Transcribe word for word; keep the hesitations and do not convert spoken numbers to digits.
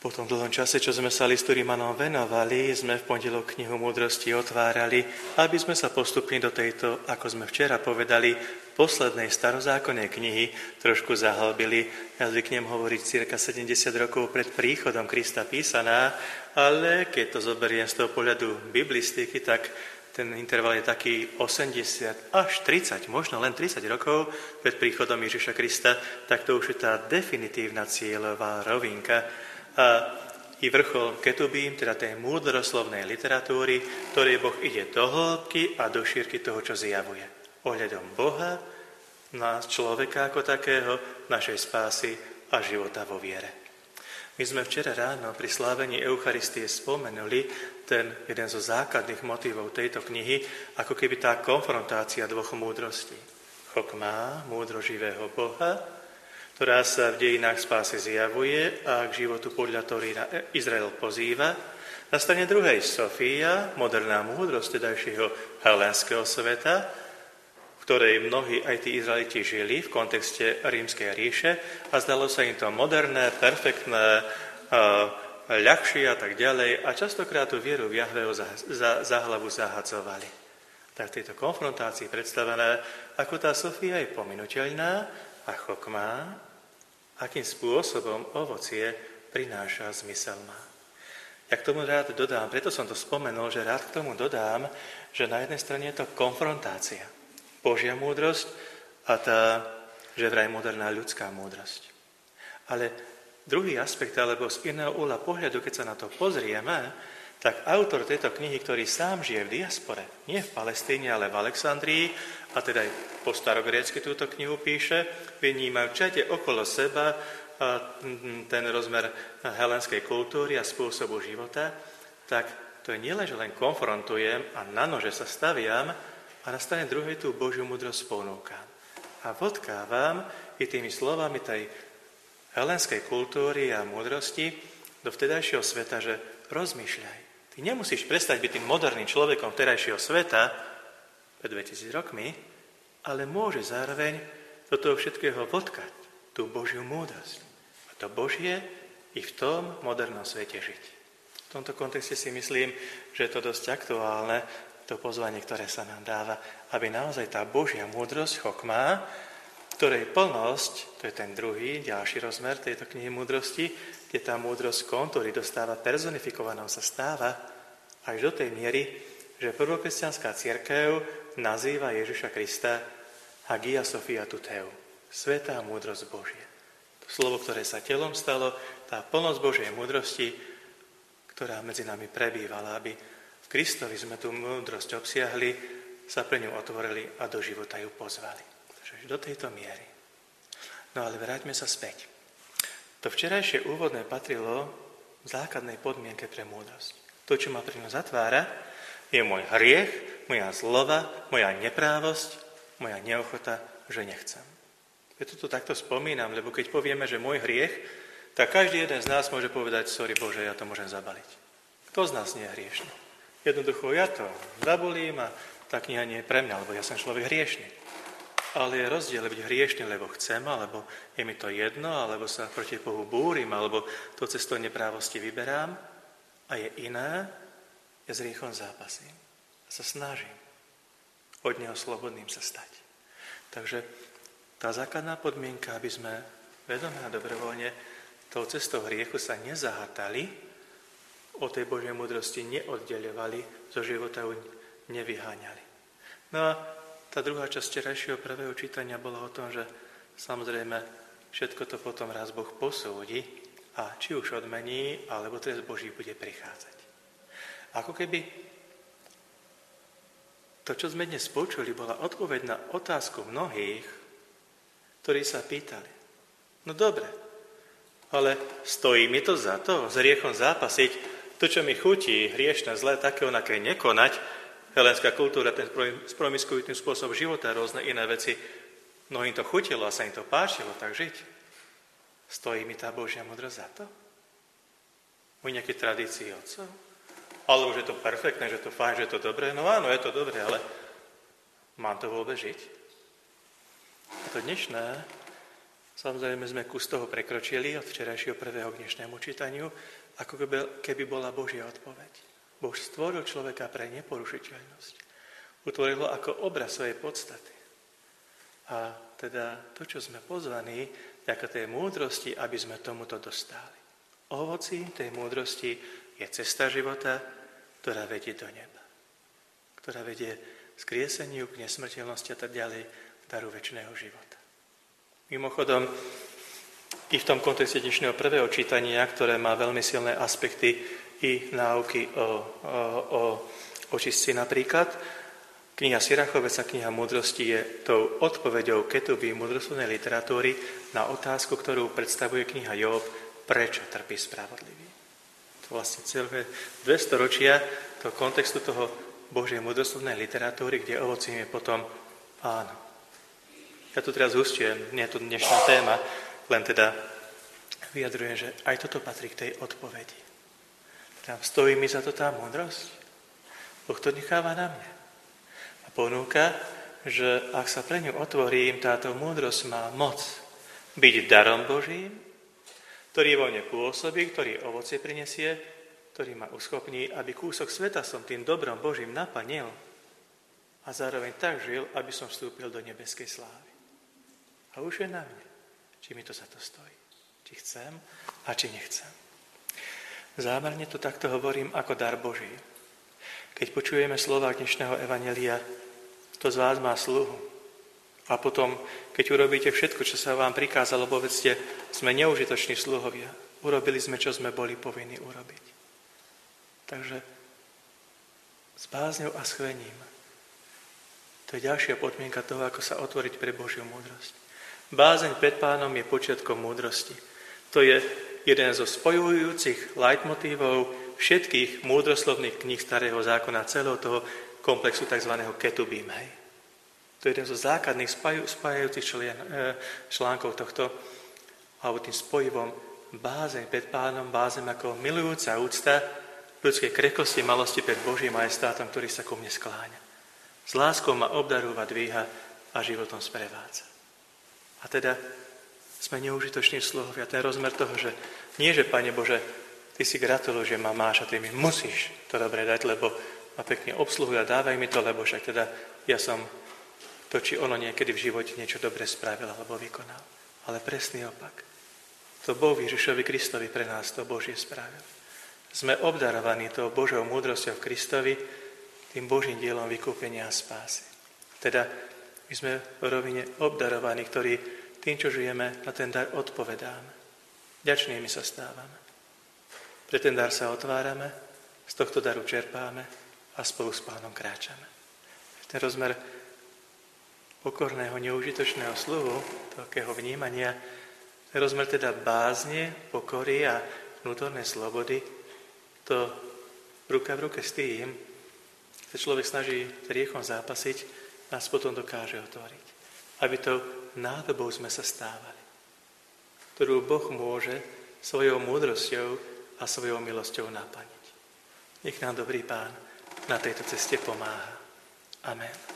Po tom dlhom čase, čo sme sa listu Rimanom venovali, sme v pondelok knihu múdrosti otvárali, aby sme sa postupne do tejto, ako sme včera povedali, poslednej starozákonnej knihy trošku zahlbili. Ja zvyknem hovoriť cirka sedemdesiat rokov pred príchodom Krista písaná, ale keď to zoberiem z toho pohľadu biblistiky, tak ten interval je taký osemdesiat až tridsať, možno len tridsať rokov pred príchodom Ježiša Krista, tak to už je tá definitívna cieľová rovinka. A i vrchol ketubím, teda tej múdroslovnej literatúry, ktorej Boh ide do hĺbky a do šírky toho, čo zjavuje. Ohľadom Boha, nás človeka ako takého, našej spásy a života vo viere. My sme včera ráno pri slávení Eucharistie spomenuli ten jeden zo základných motivov tejto knihy, ako keby tá konfrontácia dvoch múdrostí. Chokmá, múdro živého Boha, ktorá sa v dejinách spásy zjavuje a k životu podľa Tóry Izrael pozýva. Na strane druhej Sofia, moderná múdrosť tedajšieho helénskeho sveta, v ktorej mnohí aj tí Izraeliti žili v kontexte Rímskej ríše a zdalo sa im to moderné, perfektné, ľahšie a tak ďalej a častokrát tú vieru v Jahveho za, za, za hlavu zahadzovali. Tak v tejto konfrontácii predstavené, ako tá Sofia je pominuteľná, a chokmá, akým spôsobom ovocie prináša zmysel má. Ja k tomu rád dodám, preto som to spomenul, že rád k tomu dodám, že na jednej strane je to konfrontácia. Božia múdrosť a tá, že vraj moderná ľudská múdrosť. Ale druhý aspekt, alebo z iného uhla pohľadu, keď sa na to pozrieme, tak autor tejto knihy, ktorý sám žije v diaspore, nie v Palestíne, ale v Alexandrii, a teda aj po starogrécky túto knihu píše, vyníma všade okolo seba ten rozmer helenskej kultúry a spôsobu života, tak to je nielen, že len konfrontujem a na nože sa staviam, a na strane druhej tú Božiu múdrosť ponúkam. A vodkávam i tými slovami tej helenskej kultúry a múdrosti do vtedajšieho sveta, že rozmýšľaj. Ty nemusíš prestať byť tým moderným človekom vtedajšieho sveta pred dvetisíc rokmi, ale môže zároveň do toho všetkého vodkať tú Božiu múdrosť. A to Božie i v tom modernom svete žiť. V tomto kontexte si myslím, že je to dosť aktuálne, to pozvanie, ktoré sa nám dáva, aby naozaj tá Božia múdrosť, chokmá, ktorej plnosť, to je ten druhý, ďalší rozmer tejto knihy múdrosti, kde tá múdrosť kontúry dostáva personifikovanou, sa stáva až do tej miery, že prvokresťanská cirkev nazýva Ježiša Krista Hagia Sophia Tuteu, svätá múdrosť Božia. To slovo, ktoré sa telom stalo, tá plnosť Božej múdrosti, ktorá medzi nami prebývala, aby v Kristovi sme tú múdrosť obsiahli, sa pre ňu otvorili a do života ju pozvali. Takže do tejto miery. No ale vráťme sa späť. To včerajšie úvodné patrilo v základnej podmienke pre múdrosť. To, čo ma pri ňu zatvára, je môj hriech, moja zlova, moja neprávosť, moja neochota, že nechcem. Preto to takto spomínam, lebo keď povieme, že môj hriech, tak každý jeden z nás môže povedať, sorry Bože, ja to môžem zabaliť. Kto z nás nie je hriešný? Jednoducho ja to zabolím a tá kniha nie je pre mňa, lebo ja som človek hriešný. Ale je rozdiel byť hriešný, lebo chcem, alebo je mi to jedno, alebo sa proti Bohu búrim, alebo to cestou neprávosti vyberám. A je iné, ja s hriechom zápasím a sa snažím od neho slobodným sa stať. Takže tá základná podmienka, aby sme vedome a dobrovoľne tou cestou hriechu sa nezahatali, o tej Božej múdrosti neoddeľovali, zo života ju nevyháňali. No a tá druhá časť včerajšieho prvého čítania bola o tom, že samozrejme všetko to potom raz Boh posúdi a či už odmení, alebo trest Boží bude prichádzať. Ako keby to, čo sme dnes počuli, bola odpoveď na otázku mnohých, ktorí sa pýtali. No dobre, ale stojí mi to za to, s hriechom zápasiť, to, čo mi chutí, hriešne, zlé, také onaké nekonať, helenská kultúra, ten spromiskuitný spôsob života, rôzne iné veci, mnohým to chutilo a sa im to páčilo, tak žiť. Stojí mi tá Božia múdrosť za to? U nejakej tradícii otcov? Alebo že je to perfektné, že je to fajn, že je to dobré? No áno, je to dobré, ale mám to vôbec žiť? A to dnešné Samozrejme sme kus toho prekročili od včerajšieho prvého k dnešnému čítaniu, ako keby bola Božia odpoveď. Boh stvoril človeka pre neporušiteľnosť. Utvoril ho ako obraz svojej podstaty. A teda to, čo sme pozvaní, ako tej múdrosti, aby sme tomuto dostali. Ovoci tej múdrosti je cesta života, ktorá vedie do neba. Ktorá vedie k skrieseniu, k nesmrteľnosti a tak ďalej, k daru večného života. Mimochodom, i v tom kontexte dnešného prvého čítania, ktoré má veľmi silné aspekty i náuky o, o, o očistci napríklad, kniha Sirachovec a kniha Múdrosti je tou odpoveďou Ketuby múdrostnej literatúry na otázku, ktorú predstavuje kniha Job, prečo trpí spravodlivý. To vlastne celé dve storočia toho kontextu toho Božej múdrostnej literatúry, kde ovocím je potom áno. Ja tu teraz hustujem, nie je to dnešná téma, len teda vyjadrujem, že aj toto patrí k tej odpovedi. Tam stojí mi za to tá múdrosť. Boh to necháva na mne. A ponúka, že ak sa pre ňu otvorím, táto múdrosť má moc byť darom Božím, ktorý vo mne pôsobí, ktorý ovocie prinesie, ktorý ma uschopní, aby kúsok sveta som tým dobrom Božím naplnil a zároveň tak žil, aby som vstúpil do nebeskej slávy. A už je na mne, či mi to za to stojí. Či chcem a či nechcem. Zámerne to takto hovorím ako dar Boží. Keď počujeme slova dnešného evanjelia, kto z vás má sluhu? A potom, keď urobíte všetko, čo sa vám prikázalo, povedzte, sme neužitoční sluhovia. Urobili sme, čo sme boli povinní urobiť. Takže s bázňou a schvením. To je ďalšia podmienka toho, ako sa otvoriť pre Božiu múdrosť. Bázeň pred Pánom je počiatkom múdrosti. To je jeden zo spojujúcich leitmotívov všetkých múdroslovných kníh Starého zákona, celého toho komplexu tzv. Ketubím. Hej. To je jeden zo základných spájajúcich člien, článkov tohto, alebo tým spojivom bázeň pred Pánom, bázeň ako milujúca úcta ľudskej krehkosti, malosti pred Božím majestátom, ktorý sa ku mne skláňa. S láskou ma obdarúva, dvíha a životom sprevádza. A teda sme neužitoční sluhovia. Ten rozmer toho, že nie, že Pane Bože, Ty si gratuluj, že ma máš a Ty mi musíš to dobre dať, lebo ma pekne obsluhuj a dávaj mi to, lebo však teda ja som to, či ono niekedy v živote niečo dobre spravil alebo vykonal. Ale presný opak. To Boh Ježišovi Kristovi pre nás to Božie spravil. Sme obdarovaní tou Božou múdrosťou v Kristovi, tým Božím dielom vykúpenia a spásy. Teda my sme v rovine obdarovaní, ktorí tým, čo žijeme, na ten dar odpovedáme. Vďačnými sa stávame. Pre ten dar sa otvárame, z tohto daru čerpáme a spolu s Pánom kráčame. Ten rozmer pokorného, neužitočného sluhu, takého vnímania, ten rozmer teda bázne, pokory a vnútornej slobody, to ruka v ruke s tým, keď človek snaží hriechom zápasiť, nás potom dokáže otvoriť. Aby to nádobou sme sa stávali, ktorú Boh môže svojou múdrosťou a svojou milosťou naplniť. Nech nám dobrý Pán na tejto ceste pomáha. Amen.